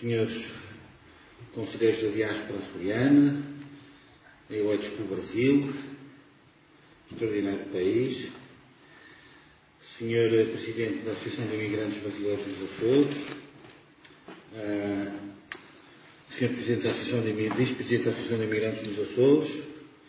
senhores conselheiros da diáspora açoriana, eleitos pelo Brasil, extraordinário país, senhor Presidente da Associação de Imigrantes Brasileiros dos Açores, senhor Presidente da Associação de Vice-Presidente da Associação de Imigrantes dos Açores,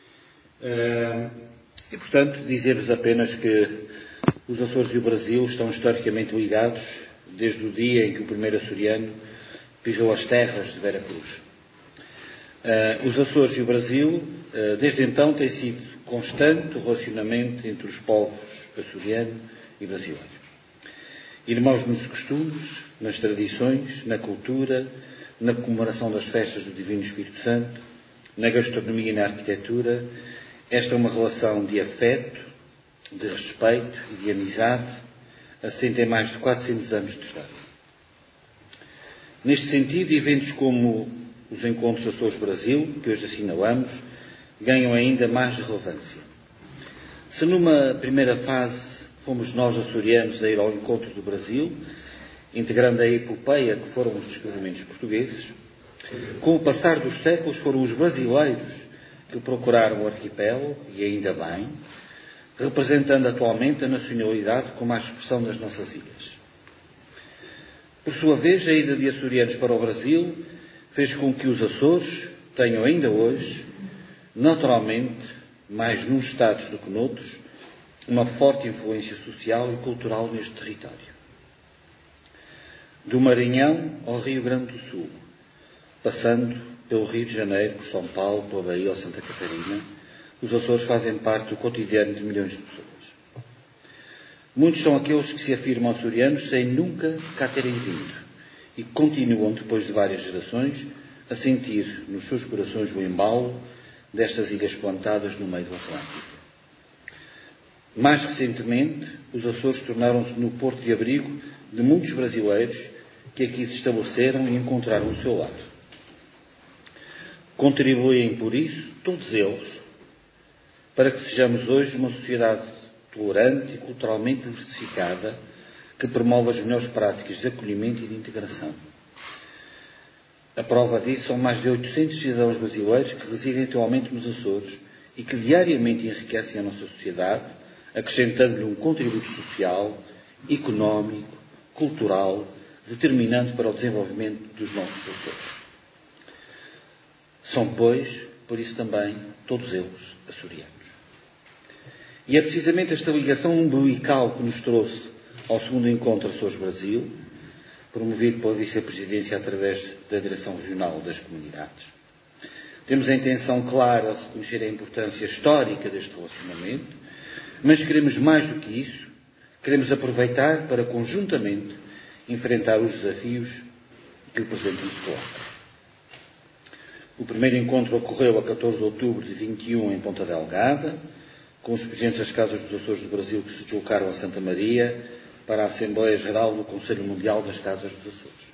e, portanto, dizer-vos apenas que os Açores e o Brasil estão historicamente ligados desde o dia em que o primeiro açoriano pisou as terras de Veracruz. Os Açores e o Brasil, desde então, tem sido constante o relacionamento entre os povos açoriano e brasileiro. Irmãos nos costumes, nas tradições, na cultura, na comemoração das festas do Divino Espírito Santo, na gastronomia e na arquitetura. Esta é uma relação de afeto, de respeito e de amizade, assente em mais de 400 anos de história. Neste sentido, eventos como os Encontros Açores-Brasil, que hoje assinalamos, ganham ainda mais relevância. Se numa primeira fase fomos nós, açorianos, a ir ao encontro do Brasil, integrando a epopeia que foram os descobrimentos portugueses, com o passar dos séculos foram os brasileiros que procuraram o arquipélago, e ainda bem, representando atualmente a nacionalidade como a expressão das nossas ilhas. Por sua vez, a ida de açorianos para o Brasil fez com que os Açores tenham ainda hoje, naturalmente, mais nos estados do que noutros, uma forte influência social e cultural neste território. Do Maranhão ao Rio Grande do Sul, passando pelo Rio de Janeiro, por São Paulo, pela Bahia ou Santa Catarina, os Açores fazem parte do cotidiano de milhões de pessoas. Muitos são aqueles que se afirmam açorianos sem nunca cá terem vindo e continuam, depois de várias gerações, a sentir nos seus corações o embalo destas ilhas plantadas no meio do Atlântico. Mais recentemente, os Açores tornaram-se no porto de abrigo de muitos brasileiros que aqui se estabeleceram e encontraram o seu lado. Contribuem, por isso, todos eles, para que sejamos hoje uma sociedade tolerante e culturalmente diversificada que promove as melhores práticas de acolhimento e de integração. A prova disso são mais de 800 cidadãos brasileiros que residem atualmente nos Açores e que diariamente enriquecem a nossa sociedade, acrescentando-lhe um contributo social, económico, cultural, determinante para o desenvolvimento dos nossos Açores. São, pois, por isso também, todos eles, açorianos. E é precisamente esta ligação umbilical que nos trouxe ao segundo encontro Açores-Brasil, promovido pela Vice-Presidência através da Direção Regional das Comunidades. Temos a intenção clara de reconhecer a importância histórica deste relacionamento, mas queremos mais do que isso, queremos aproveitar para, conjuntamente, enfrentar os desafios que o presente nos coloca. O primeiro encontro ocorreu a 14 de outubro de 21 em Ponta Delgada, com os presidentes das Casas dos Açores do Brasil que se deslocaram a Santa Maria para a Assembleia Geral do Conselho Mundial das Casas dos Açores.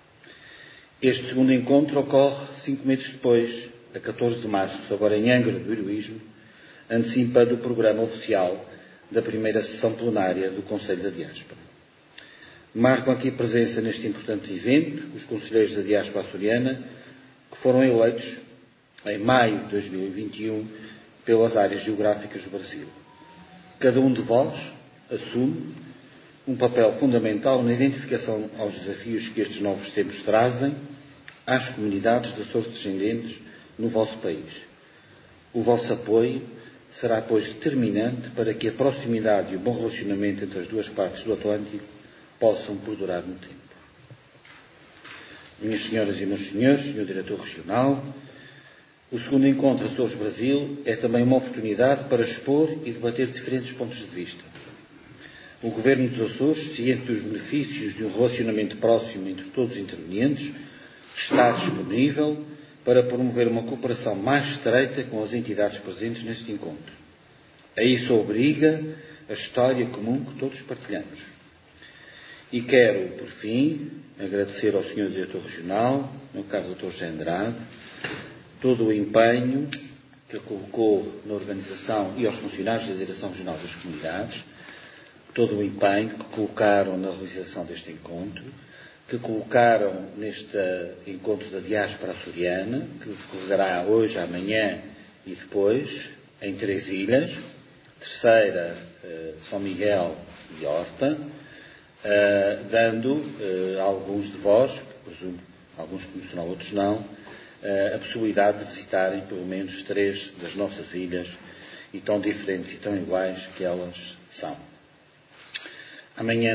Este segundo encontro ocorre 5 meses depois, a 14 de março, agora em Angra do Heroísmo, antecipando o programa oficial da primeira sessão plenária do Conselho da Diáspora. Marcam aqui presença neste importante evento os conselheiros da diáspora açoriana, que foram eleitos em maio de 2021 pelas áreas geográficas do Brasil. Cada um de vós assume um papel fundamental na identificação aos desafios que estes novos tempos trazem às comunidades de Açores descendentes no vosso país. O vosso apoio será, pois, determinante para que a proximidade e o bom relacionamento entre as duas partes do Atlântico possam perdurar no tempo. Minhas senhoras e meus senhores, senhor Diretor Regional, o segundo encontro Açores-Brasil é também uma oportunidade para expor e debater diferentes pontos de vista. O Governo dos Açores, ciente dos benefícios de um relacionamento próximo entre todos os intervenientes, está disponível para promover uma cooperação mais estreita com as entidades presentes neste encontro. A isso obriga a história comum que todos partilhamos. E quero, por fim, agradecer ao Sr. Diretor Regional, meu caro Dr. José Andrade, todo o empenho que ele colocou na organização e aos funcionários da Direção Regional das Comunidades, todo o empenho que colocaram na realização deste encontro, que colocaram neste encontro da diáspora açoriana, que decorrerá hoje, amanhã e depois, em 3 ilhas, Terceira, São Miguel e Horta, dando a alguns de vós, presumo, alguns conhecerão, outros não, a possibilidade de visitarem pelo menos 3 das nossas ilhas, e tão diferentes e tão iguais que elas são. Amanhã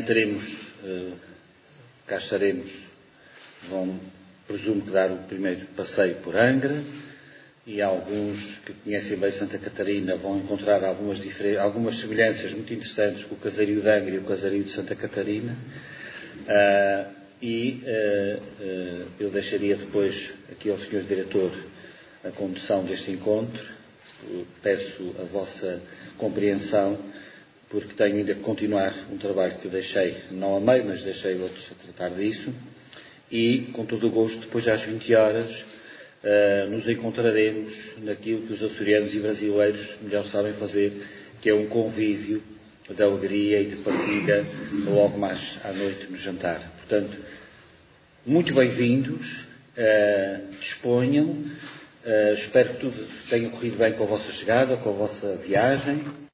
cá estaremos, presumo que dar o primeiro passeio por Angra, e alguns que conhecem bem Santa Catarina vão encontrar algumas semelhanças muito interessantes com o casario de Angra e o casario de Santa Catarina. Eu deixaria depois aqui ao Sr. Diretor a condução deste encontro. Peço a vossa compreensão, porque tenho ainda que continuar um trabalho que deixei, não a meio, mas deixei outros a tratar disso. E, com todo o gosto, depois às 20 horas, nos encontraremos naquilo que os açorianos e brasileiros melhor sabem fazer, que é um convívio de alegria e de partilha logo mais à noite no jantar. Portanto, muito bem-vindos, disponham, espero que tudo tenha corrido bem com a vossa chegada, com a vossa viagem.